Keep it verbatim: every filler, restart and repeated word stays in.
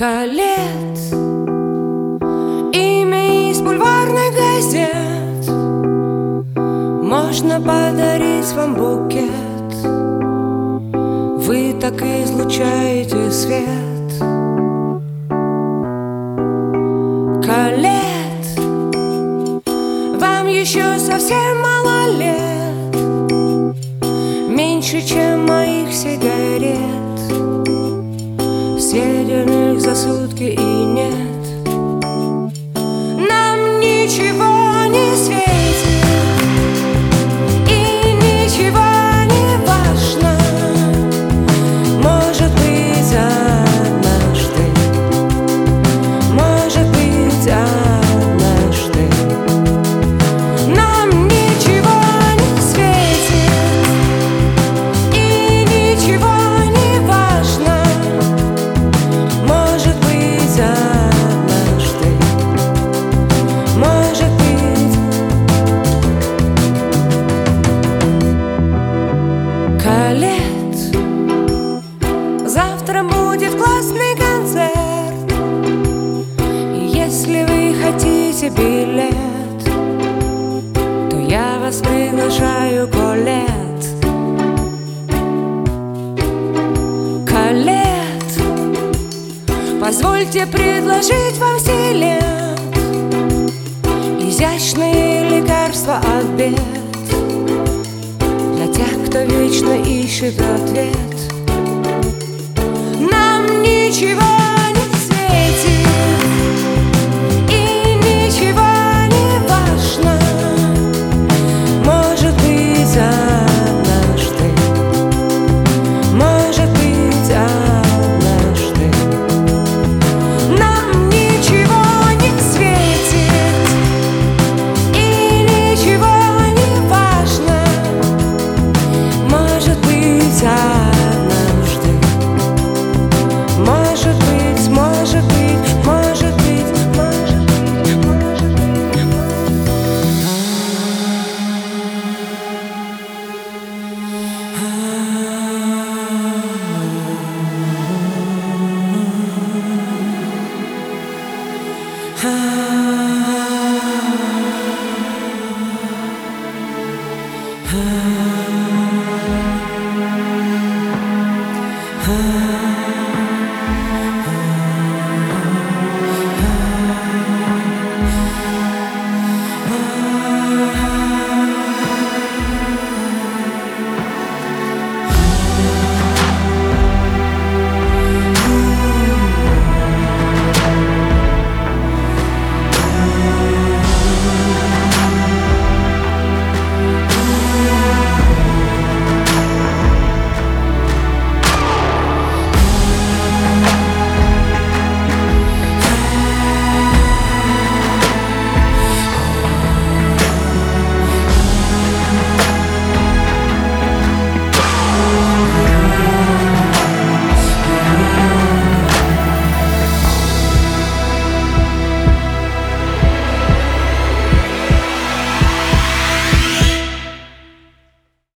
Калет, имя из бульварных газет, можно подарить вам букет. Вы так излучаете свет. Калет, вам еще совсем мало лет, меньше, чем моих сигарет. Съеденных за сутки и нет. Нам ничего не светит и ничего не важно. Может быть, однажды, может быть, однажды нам ничего не светит и ничего не важно. Может быть, однажды, может быть. Калет, завтра будет классный концерт. Если вы хотите билет, то я вас приглашаю, Колет. Калет, позвольте предложить вам стилет, изящные лекарства от бед, для тех, кто вечно ищет ответ. Нам ничего